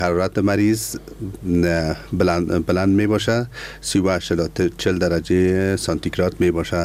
حرارت مریض بلند می باشه، 38 تا 40 درجه سانتیگراد می باشه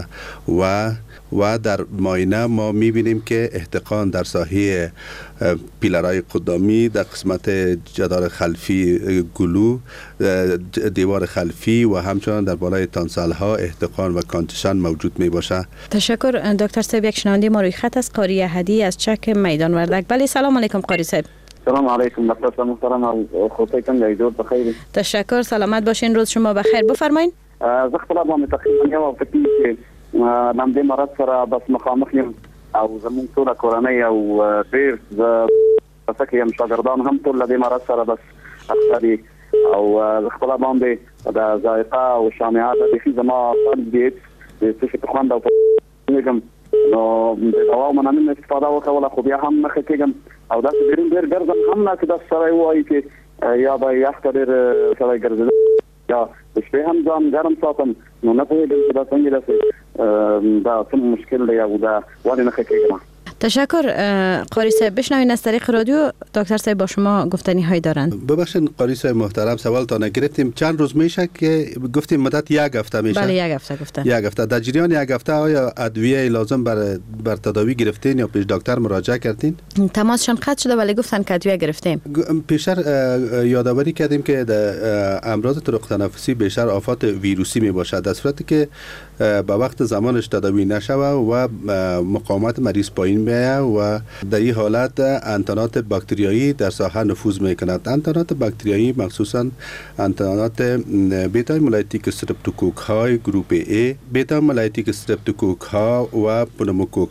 و در معاینه ما می بینیم که احتقان در ساحه پیلرهای قدامی، در قسمت جدار خلفی گلو، دیوار خلفی و همچنان در بالای تانسال ها احتقان و کانچشن موجود می باشه. تشکر دکتر صاحب. یک شنونده ما روی خط است، قاری احدی از چک میدان وردک. بله سلام علیکم قاری صاحب. سلام علیکم دکتر محترم، خودتون دکتر بخیر. تشکر، سلامت باشین، روز شما بخیر. بفرمایید. زه خپل باندې تقریبا یو فکر چې نامدې مرض سره بس مخامخ یم او زموږ ټوله کورنۍ او ډېر زه کې یم شاګردان هم ټول له دې مرض سره بس اخته دي او زه خپل باندې د ذایقه او شامعات د بیخي زما فرد دي د څه شي په خوند او په نو د دوا مننه استفاده وکړه خو بیا هم نه کېږم او دا چې ډېر ګرځم هم نه چې د سره وایي چې یا به یخ ډېر سره ګرځم یا د شپې هم ځان ګرم ساتم نو نه پوهېږم چې دا څنګه ده دا څه مشکل دی او دا ولې نه کېږم. تشکر قاری صاحب. بشنوین از طریق رادیو دکتر صاحب با شما گفتنی هایی دارند. ببخشید قاری صاحب محترم، سوال تا نگرفتیم. چند روز میشه که گفتیم مدت یک هفته میشه؟ بله یک هفته گفتن. یک هفته. در جریان یک هفته آیا ادویه لازم بر تداوی گرفتین یا پیش دکتر مراجعه کردین؟ تماسشان قطع شده ولی گفتن که ادویه گرفتیم. پیشتر یادآوری کردیم که امراض طرق تنفسی بیشتر آفات ویروسی می باشد، در صورتی که با وقت زمانش تداوی نشوه و مقاومت مریض پایین بیاید و در این حالت انتانات باکتریایی در ساحه نفوذ میکند. انتانات باکتریایی مخصوصا انتانات بیتا هیمولایتیک استرپتوکوک های گروپ A، بیتا هیمولایتیک استرپتوکوک ها و پنوموکوک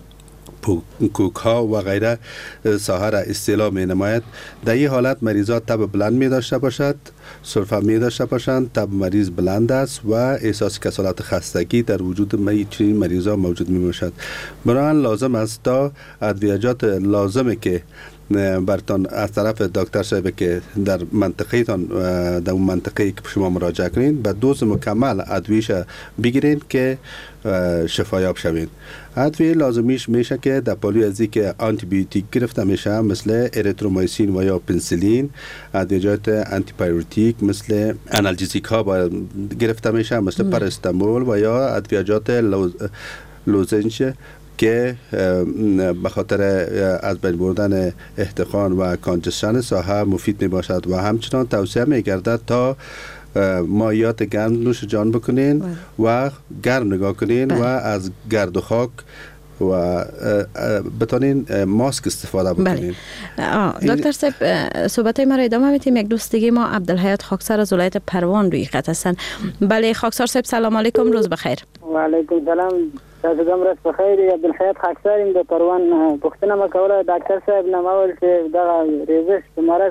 ها و غیره ساحه را استعلا می نماید. در این حالت مریضات تب بلند می داشته باشد، سرفه می داشته باشند، تب مریض بلند است و احساس کسالت خستگی در وجود چنین مریضا موجود می باشد. بنابراین لازم است تا ادویجات لازمه که برتان از طرف دکتر صاحب که در منطقه تان در اون منطقه که شما مراجعه کنین به دوز مکمل ادویش بگیرین که شفایاب شوین. ادویه لازمیش میشه که در پالوی ازی که آنتی بیوتیک گرفته میشه مثل اریترومایسین و یا پنسیلین، ادویجات آنتی پیروتیک مثل آنالژیزیک ها گرفته میشه مثل پاراستامول و یا ادویجات لوزنج که به خاطر از بین بردن احتقان و کانجشن ساحه مفید می باشد و همچنان توصیه می گردد تا مایعات گرم نوش جان بکنین و گرم نگاه کنین و از گرد و خاک و بتونین ماسک استفاده بکنین. دکتر صاحب صحبت ما را ادامه میدیم. یک دوست دیگه ما عبدالحیات خاکسار از ولایت پروان روی خط هستن. بله خاکسار صاحب سلام علیکم، روز بخیر. و علیکم سلام، تاسو کوم ورځ په خیر. عبدالحیات خاکسار د پروان پښتنه مکوله ډاکټر صاحب نامول چې دا ریزش په مرض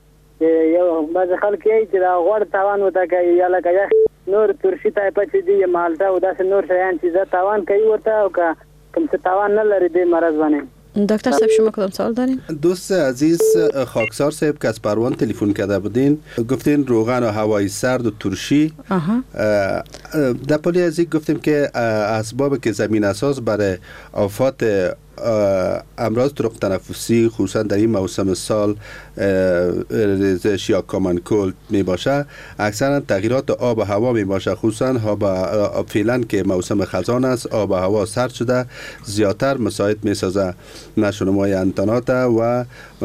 یو بعض خلک یې چې دا غوړ تاوان وته کوي یا لکه یخ نور ترشي ټایپ چې دی مالټا او داسې نور شیان چې زه تاوان کوي ورته او کوم څه تاوان نه لري د مرض باندې. دکتر صاحب شما کدام سوال دارین؟ دوست عزیز خاکسار صاحب که از پروان تلفن کرده بودین گفتین روغن و هوای سرد و ترشی. در پالی ازی گفتیم که اسباب که زمین اساس برای آفات امراض طرق تنفسی خصوصا در این موسم سال ریزش یا کامن کولد می باشه، اکثرا تغییرات آب و هوا می باشه، خصوصا فعلا که موسم خزان است آب و هوا سرد شده زیادتر مساعد می سازه نشونمای انتانات و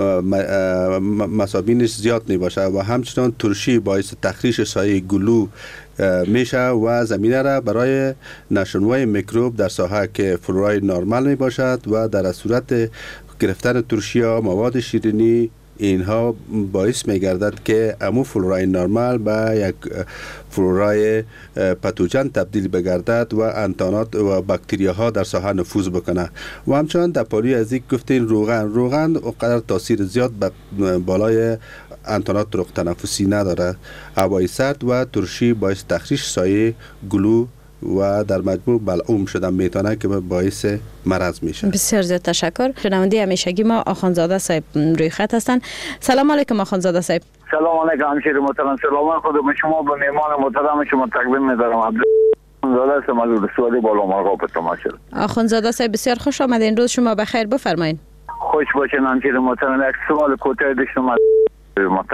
مسابینش زیاد می باشه و همچنان ترشی باعث تخریش سایه گلو میشه و زمینه را برای نشونوای میکروب در ساحه که فلورای نرمال می باشد و در صورت گرفتن ترشی ها مواد شیرینی اینها باعث می گردد که امو فلورای نرمال به یک فلورای پاتوژن تبدیل بگردد و انتانات و باکتریاها در ساحه نفوذ بکنه. و همچنان در پالی از یک گفتین روغن قدر تاثیر زیاد بالای انتانات طرق تنفسی نداره. هوای سرد و ترشی باعث تخریش سایه گلو و در مجموع بلعوم شدن میتونه که باعث مرض میشه. بسیار زیاد تشکر. شنونده همیشگی ما آخوندزاده صاحب روی خط هستن. سلام علیکم آخوندزاده صاحب. سلام علیکم همشیر محترم. سلام خود به شما به مهمان محترم شما تقدیم می‌دارم. آخوندزاده هستم از ولسوالی بالا مرغاب تماشا. آخوندزاده صاحب بسیار خوش آمدین، روز شما بخیر، بفرمایید. خوش باشین همشیر محترم. یک سوال کوتاه داشتم محترم.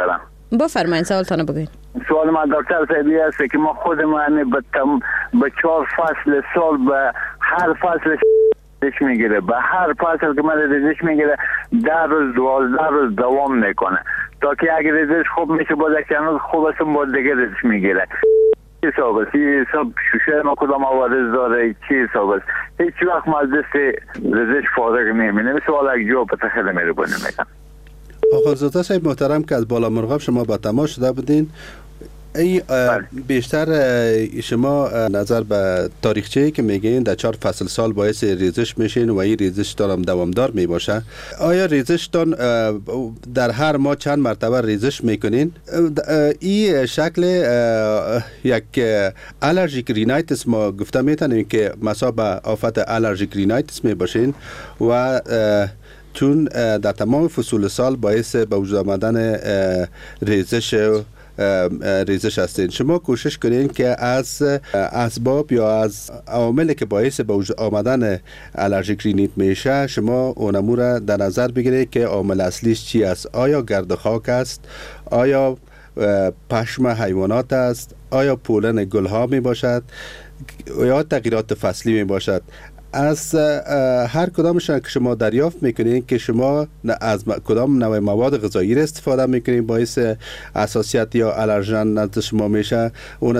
بفرمایید سوالتان بگوین. سوال من دکتر صاحبی است که ما خود من به 4 فصل سال به هر فصل ریزش میگیره، به هر فصل که من ریزش میگیره 10 روز 12 روز دوام میکنه تا که اگر ریزش خوب میشه باز چند خوب است باز دیگه ریزش میگیره. چی حساب است؟ حساب شوشه ما کدام عوارض داره؟ چی حساب است؟ هیچ وقت ما از دست ریزش فارغ نمیمونیم. سوال یک جواب خیلی مهربانی میکنم. آخرزاده صاحب محترم که از بالا مرغاب شما با تماس شده بودین، ای بیشتر شما نظر به تاریخچه‌ای که میگین در 4 فصل سال باعث ریزش میشین و این ریزش دارم دوامدار میباشه، آیا ریزشتان در هر ماه چند مرتبه ریزش میکنین؟ این شکل یک الرژیک رینایتس ما گفته میتونیم که مثلا آفت الرژیک رینایتس میباشین و چون در تمام فصول سال باعث به وجود آمدن ریزش هستین. شما کوشش کنین که از اسباب یا از عواملی که باعث به وجود آمدن الرژیک رینیت میشه شما اونمو را در نظر بگیرید که عامل اصلیش چی است. آیا گرد خاک است؟ آیا پشم حیوانات است؟ آیا پولن گل ها می باشد؟ یا تغییرات فصلی می باشد؟ از هر کدامشان که شما دریافت میکنین که شما از کدام نوع مواد غذایی را استفاده میکنین باعث حساسیت یا الرژن نزد شما میشه، اون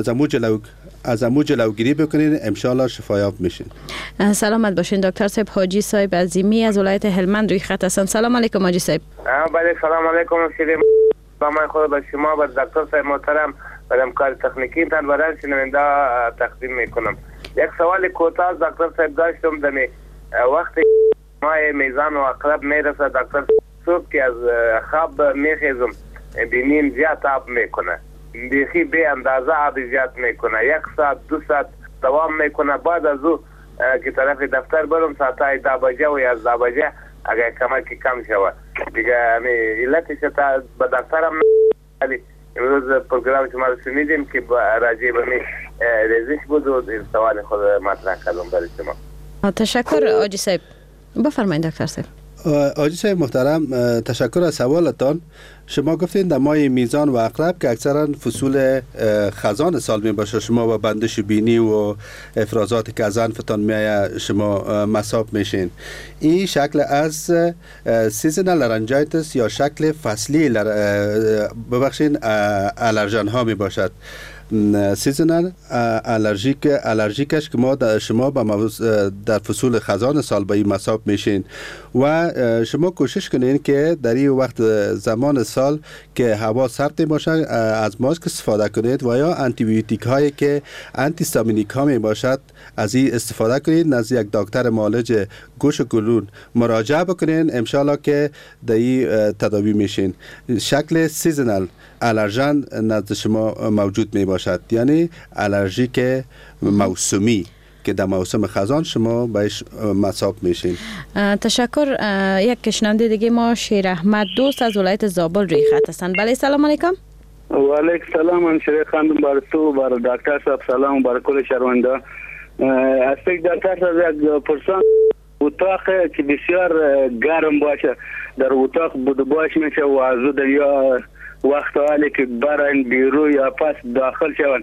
از امو جلوگیری بکنین، انشالله شفایاب میشین. سلامت باشین دکتر صاحب. حاجی صاحب عظیمی از ولایت هلمند روی خط هستن. سلام علیکم حاجی صاحب. بله سلام علیکم شیرین. با من خود به شما و دکتر صاحب محترم و همکار تکنیکی تان برای شنونده تقدیم میکنم. یک سوال کوتاه دکتر صاحب داشتم. دمی وقتی ما میزان و عقرب میرسه دکتر صبح که از خواب میخیزم بینیم زیاد آب میکنه، بیخی به اندازه آب زیاد میکنه، 1 ساعت 2 ساعت دوام میکنه. بعد از او که طرف دفتر برم ساعتای 10 بجه و 11 بجه اگر کمکی کم شود دیگه علتش تا به دفترم علی امروز پروگرام شما رو شنیدیم که راجع به ریزش بود و سوال خود مطرح کردم برای شما. تشکر حاجی صاحب. بفرمایید دکتر صاحب. حاجی صاحب محترم تشکر از سوالتان. شما گفتین در ماه میزان و عقرب که اکثرا فصول خزان سال می باشه شما با بندش بینی و افرازاتی که از انفتان میایه شما مصاب میشین. این شکل از سیزنال لارنجایتس یا شکل فصلی ببخشین الرژن ها می باشد. سیزنال الرژیکش که ما شما در فصول خزان سال با این مصاب میشین و شما کوشش کنین که در این وقت زمان سال که هوا سرد باشه از ماسک استفاده کنید و یا آنتی بیوتیک هایی که آنتی هیستامینیک ها می باشد از این استفاده کنید، نزد یک دکتر معالج گوش و گلون مراجعه بکنین، انشالله که در این تداوی میشین. شکل سیزنال الرژن نزد شما موجود می باشد، یعنی الرژیک موسمی که در موسم خزان شما بهش مصاب میشین. تشکر. یک کشننده دیگه ما شیر احمد دوست از ولایت زابل روی خط هستند. بله سلام علیکم. و علیکم السلام. من شیر خانم بر تو بر دکتر صاحب سلام بر کل شنونده. از دکتر صاحب یک پرسان اتاق که بسیار گرم باشه در اتاق بود باش میشه و از دریا وقت حالی که برن بیرو یا پس داخل شون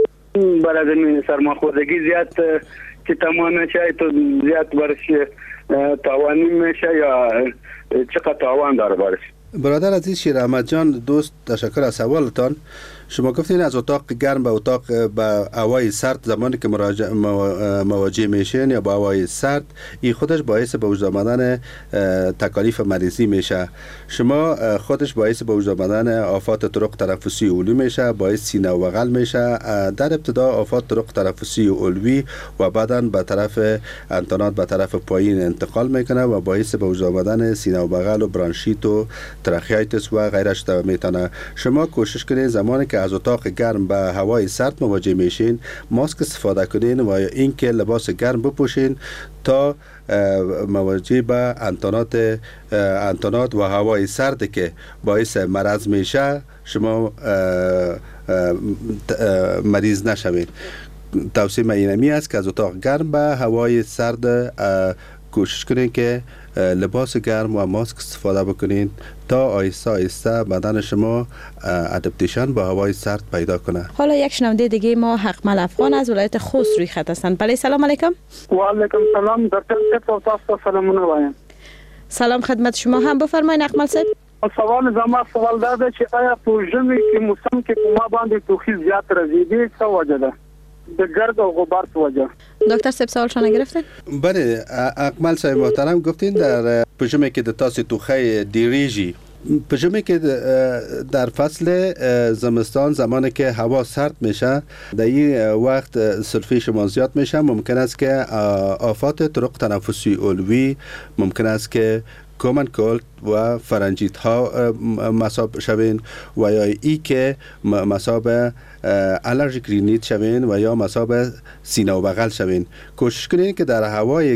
برای سرماخوردگی زیاد که تمام میشه تو زیاد برش تاوانی میشه یا چقدر تاوان داره برش؟ برادر عزیز شیر احمد جان دوست تشکر از سوالتان. شما گفتین از اتاق گرم به اتاق به هوای سرد زمانی که مواجه میشین یا با هوای سرد این خودش باعث به وجود آمدن تکالیف مریضی میشه. شما خودش باعث به وجود آمدن آفات طرق تنفسی علوی میشه، باعث سینه و بغل میشه. در ابتدا آفات طرق تنفسی علوی و بعداً به طرف انتانات به طرف پایین انتقال میکنه و باعث به وجود آمدن سینه و بغل و برانشیت و تراخیایتس و غیرش میتونه. شما کوشش کنید زمانی که از اتاق گرم به هوای سرد مواجه میشین ماسک استفاده کنین و اینکه لباس گرم بپوشین تا مواجه به انتانات و هوای سرد که باعث مرض میشه شما مریض نشوید. توصیه اینمی است که از اتاق گرم به هوای سرد کوشش کنین که لباس گرم و ماسک استفاده بکنین تا آیسته آیسته بدن شما ادپتیشن با هوای سرد پیدا کنه. حالا یک شنونده دیگه ما حقمل افغان از ولایت خوست روی خط هستند. بله سلام علیکم. و علیکم سلام. دکتر صاحب تاسو سلامونه وایم. سلام خدمت شما هم، بفرمایید حقمل صاحب. سوال دا چې آیا په ژمي کې موسم کې په ما باندې توخی زیات راځي دي څه وجه ده؟ د گرد و غبار وجه. دکتر صاحب سوالشان گرفتین؟ بله اکمل صاحب محترم گفتین در پژمه که د تاسو توخی دیریجی پژمه که در فصل زمستان زمانی که هوا سرد میشه در این وقت سلفی شما زیاد میشه، ممکن است که آفات طرق تنفسی علوی، ممکن است که کامن کولد و فرنجیت ها مصاب شوین و یا ای که مصاب الرژیک رینیت شوین و یا مصاب سینه و بغل شوین. کوشش کنید که در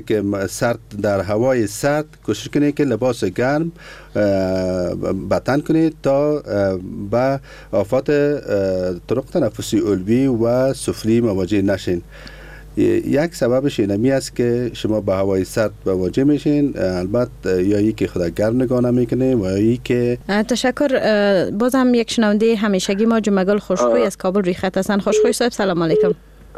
هوای سرد کوشش کنید که لباس گرم بتن کنید تا به آفات طرق تنفسی علوی و سفلی مواجه نشین. یک سببش اینمی است که شما به هوای سرد مواجه میشین، البته یا ای که خدا گرم نگاه نمیکنه و یا ای که تشکر. بازم یک شنونده همیشگی ما جمگل خوشخوی از کابل روی خط هستن. خوشخوی صاحب سلام علیکم.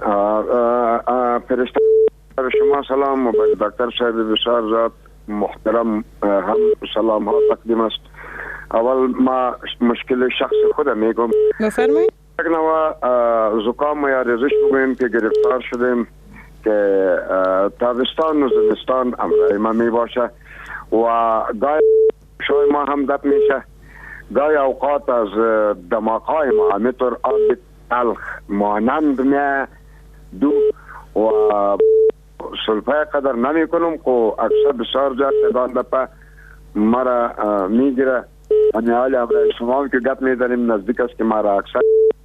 فرشته شما سلام و دکتر صاحب بسیار زیاد محترم هم سلام ها تقدیم است. اول ما مشکل شخص خودم میگم. بفرمایید. یک نوع زکام یا ریزش بگویم که گرفتار شدیم که تابستان و زمستان امرای ما می باشه و گاهی شوی ما هم دب میشه، گاهی اوقات از دماغای ما همینطور آب تلخ مانند می دو و سلفای قدر نمی کنم که اکثر بسیار جا تدان دپا مرا میگیره. یعنی حالی امرای شما هم که گپ میداریم نزدیک است که مرا اکثر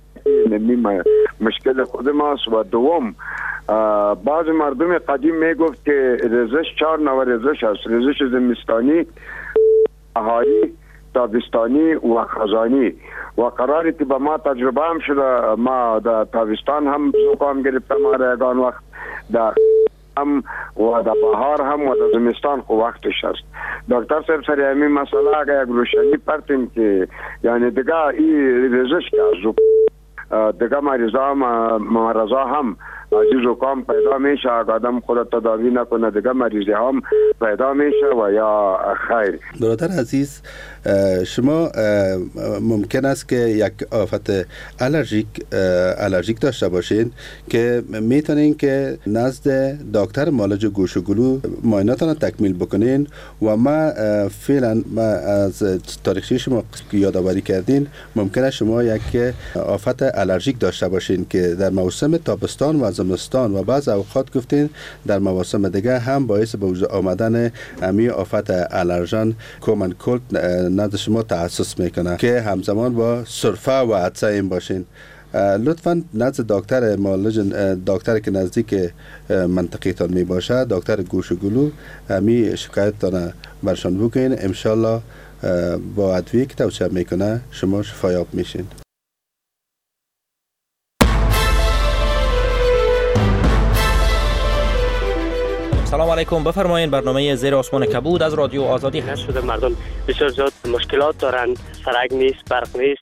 مشکل خود ماست. و دوم بعض مردم قدیم میگفت که ریزش 4 نوع ریزش است: ریزش زمستانی، بهاری، تابستانی و خزانی. و قراری که به ما تجربه هم شده، ما در تابستان هم زکام گرفتم ما یگان وقت، در هم و در بهار هم و در زمستان خو وقتش است. دکتر صاحب سر همین مسئله اگر یک روشنی پرتیم که یعنی دیگه این ریزش که از دیگه مریضا هم عزیز و کام پیدا میشه، اگر آدم خود تداوی نکنه دیگه مریضی هم پیدا میشه و یا خیر. برادر عزیز، شما ممکن است که یک آفت الرژیک داشته باشین که میتونین که نزد دکتر معالج گوش و گلو معایناتون تکمیل بکنین و ما فعلا از تاریخچه شما یادآوری کردین ممکنه شما یک آفت الرژیک داشته باشین که در موسم تابستان و زمستان و بعض اوقات گفتین در مواسم دیگه هم باعث به وجود آمدن امی آفت الرژن کامن کولد نزد شما تأسس میکنه که همزمان با سرفه و عطسه این باشین. لطفاً نزد دکتر معالج، دکتری که نزدیک منطقیتان می باشه، دکتر گوش و گلو، امی شکایتتان برشان بگین. انشالله با ادویه که توصیه میکنه شما شفایاب میشین. سلام علیکم. بفرمایید. برنامه زیر آسمان کبود از رادیو آزادی هست. شده مردم بسیار زیاد مشکلات دارن، سرک نیست، برق نیست.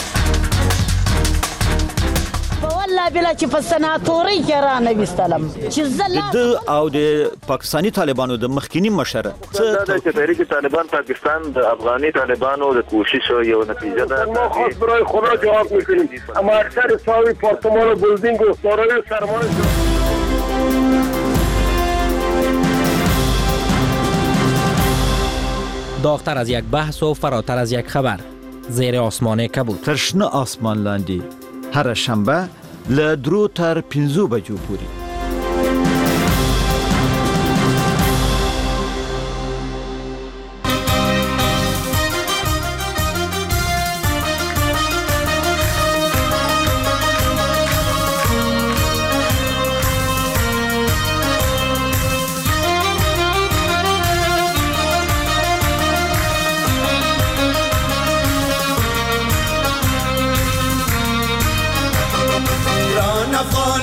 والله بلا چې په سناتوري کې را نه وستلم چې د او د پاکستانی طالبانو د مخکینی مشر دا چې تحریک طالبان پاکستان د افغاني طالبانو د کوشش یو نتیجه ده. ما خاص برای خدا جواب میکنیم، اما اکثر ساوی پارتمان و بلدینگ و دارای سرمایه داغتر از یک بحث و فراتر از یک خبر. زیر آسمان کبود. ترشنه آسمان لاندی هر شنبه ل 2 تر 5 بجو پوری.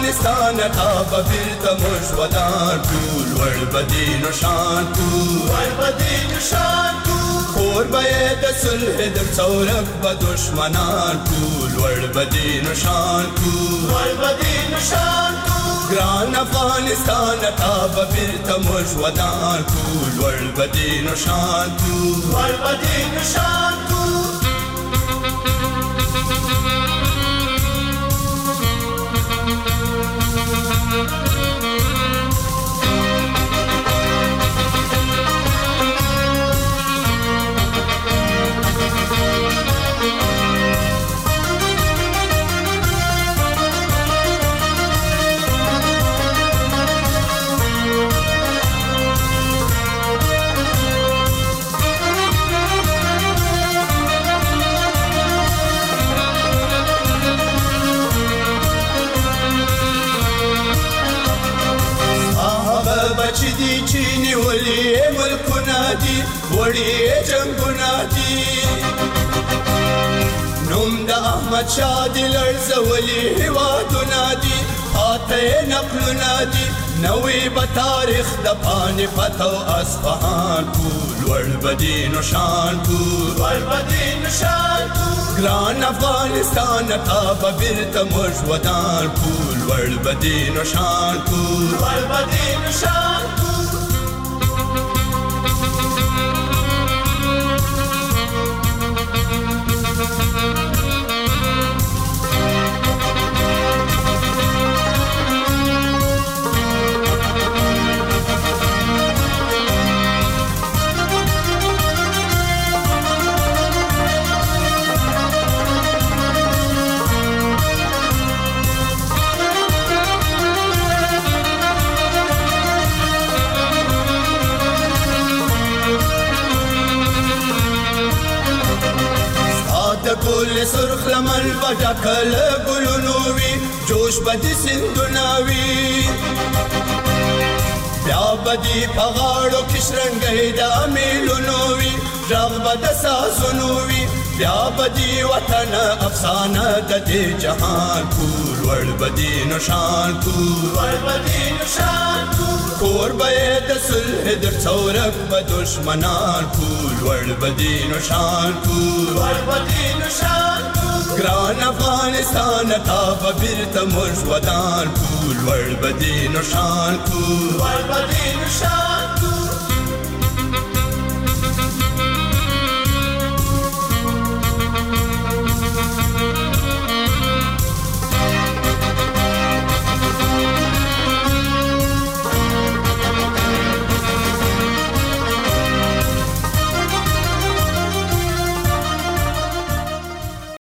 افغانستان تا بیرته موږ ودان ټول ور بدین و شان کو ور بدین و شان کو کور به د صلح در څورک به دشمنان ټول ور بدین و شان کو ور بدین و شان کو ګران افغانستان تا بیرته موږ ودان ټول ور بدین و شان کو ور بدین و شان کو بچی دی چینی ولی ملکونا دی وڑی جنگونا دی نوم دا احمد شاه دی لرزولی هوادونا دی آته نقلونا دی نوی با تاریخ دا پانی پتو اصفهان کول ور بدین و شان کول ور بدین و شان کول گران افغانستان تا بیرته موږ ودان کول ور بدین و شان کول ور بدین و شان کول گل سرخ لمن و ډکل ګلونو وي جوش بدي سندونه وي بیا بدي په غاړو کې شرنګۍ د امیلونو وي غږ به د سازونو وي بیا بدي وطن افسانه د دې جهان کول ور بدي نشان کول ور بدي نشان کور به د صلح در څورک به دشمنان کول ور بدي نشان کول ور بدي نشان ګران افغانستان تا بیرته موږ ودان کول ور بدي نشان کول ور بدي نشان